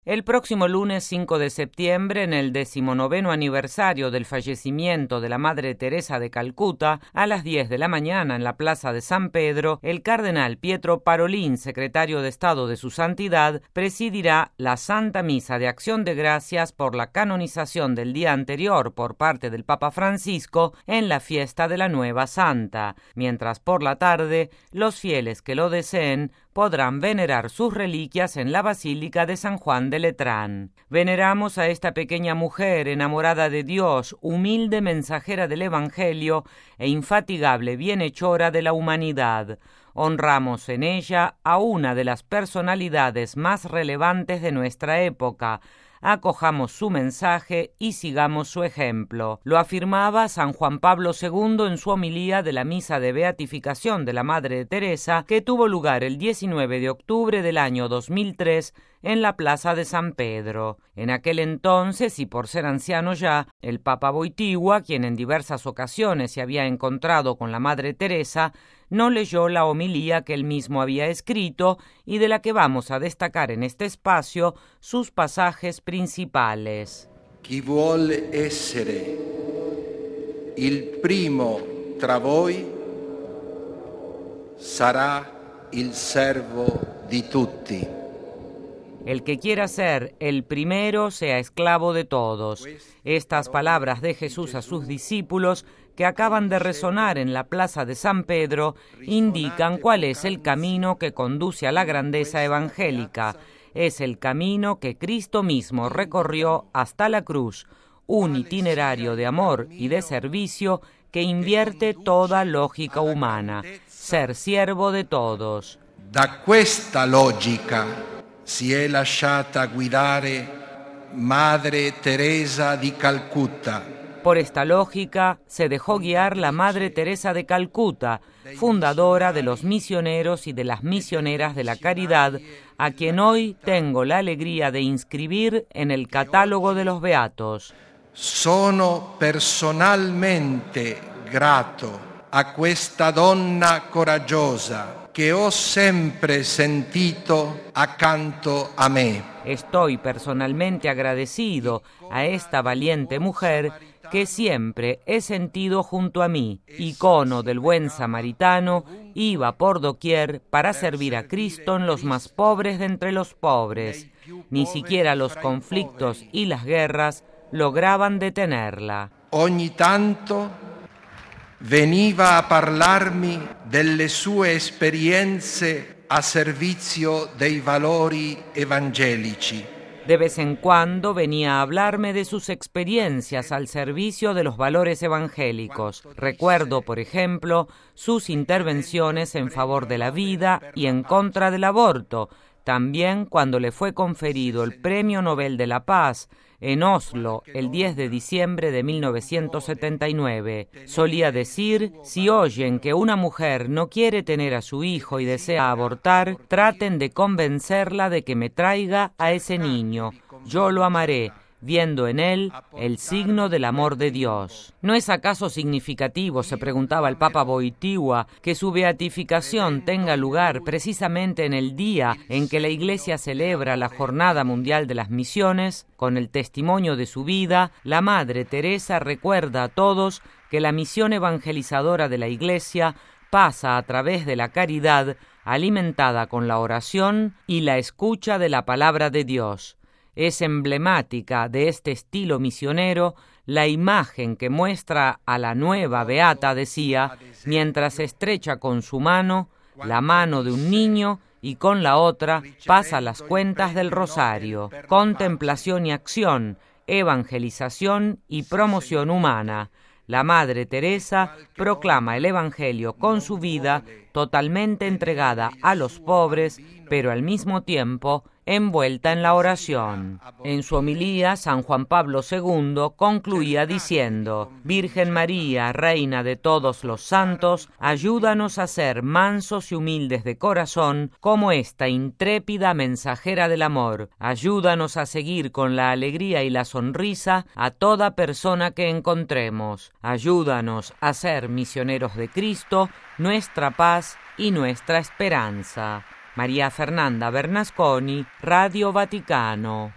El próximo lunes 5 de septiembre, en el 19º aniversario del fallecimiento de la Madre Teresa de Calcuta, a las 10 de la mañana en la Plaza de San Pedro, el cardenal Pietro Parolin, secretario de Estado de su Santidad, presidirá la Santa Misa de Acción de Gracias por la canonización del día anterior por parte del Papa Francisco en la fiesta de la Nueva Santa, mientras por la tarde los fieles que lo deseen podrán venerar sus reliquias en la Basílica de San Juan de Letrán. Veneramos a esta pequeña mujer enamorada de Dios, humilde mensajera del Evangelio e infatigable bienhechora de la humanidad. Honramos en ella a una de las personalidades más relevantes de nuestra época. Acojamos su mensaje y sigamos su ejemplo. Lo afirmaba San Juan Pablo II en su homilía de la misa de beatificación de la Madre Teresa, que tuvo lugar el 19 de octubre del año 2003 en la Plaza de San Pedro. En aquel entonces, y por ser anciano ya, el Papa Wojtyła, quien en diversas ocasiones se había encontrado con la Madre Teresa, no leyó la homilía que él mismo había escrito y de la que vamos a destacar en este espacio sus pasajes principales. Chi vuole essere il primo tra voi sarà il servo di tutti. El que quiera ser el primero sea esclavo de todos. Estas palabras de Jesús a sus discípulos, que acaban de resonar en la Plaza de San Pedro, indican cuál es el camino que conduce a la grandeza evangélica. Es el camino que Cristo mismo recorrió hasta la cruz, un itinerario de amor y de servicio que invierte toda lógica humana, ser siervo de todos. Da questa logica si è lasciata guidare Madre Teresa di Calcutta. Por esta lógica se dejó guiar la Madre Teresa de Calcuta, fundadora de los misioneros y de las misioneras de la caridad, a quien hoy tengo la alegría de inscribir en el catálogo de los beatos. Sono personalmente grato a questa donna coraggiosa che ho sempre sentito accanto a me. Estoy personalmente agradecido a esta valiente mujer que siempre he sentido junto a mí, icono del buen samaritano, iba por doquier para servir a Cristo en los más pobres de entre los pobres. Ni siquiera los conflictos y las guerras lograban detenerla. Ogni tanto veniva a parlarmi delle sue esperienze a servizio dei valori evangelici. De vez en cuando venía a hablarme de sus experiencias al servicio de los valores evangélicos. Recuerdo, por ejemplo, sus intervenciones en favor de la vida y en contra del aborto, también cuando le fue conferido el Premio Nobel de la Paz en Oslo el 10 de diciembre de 1979. Solía decir: si oyen que una mujer no quiere tener a su hijo y desea abortar, traten de convencerla de que me traiga a ese niño. Yo lo amaré, viendo en él el signo del amor de Dios. ¿No es acaso significativo, se preguntaba el Papa Wojtyła, que su beatificación tenga lugar precisamente en el día en que la Iglesia celebra la Jornada Mundial de las Misiones? Con el testimonio de su vida, la Madre Teresa recuerda a todos que la misión evangelizadora de la Iglesia pasa a través de la caridad, alimentada con la oración y la escucha de la palabra de Dios. Es emblemática de este estilo misionero la imagen que muestra a la nueva beata, decía, mientras estrecha con su mano la mano de un niño y con la otra pasa las cuentas del rosario. Contemplación y acción, evangelización y promoción humana. La Madre Teresa proclama el Evangelio con su vida, totalmente entregada a los pobres, pero al mismo tiempo envuelta en la oración. En su homilía, San Juan Pablo II concluía diciendo: Virgen María, Reina de todos los santos, ayúdanos a ser mansos y humildes de corazón como esta intrépida mensajera del amor. Ayúdanos a seguir con la alegría y la sonrisa a toda persona que encontremos. Ayúdanos a ser misioneros de Cristo, nuestra paz y nuestra esperanza. María Fernanda Bernasconi, Radio Vaticano.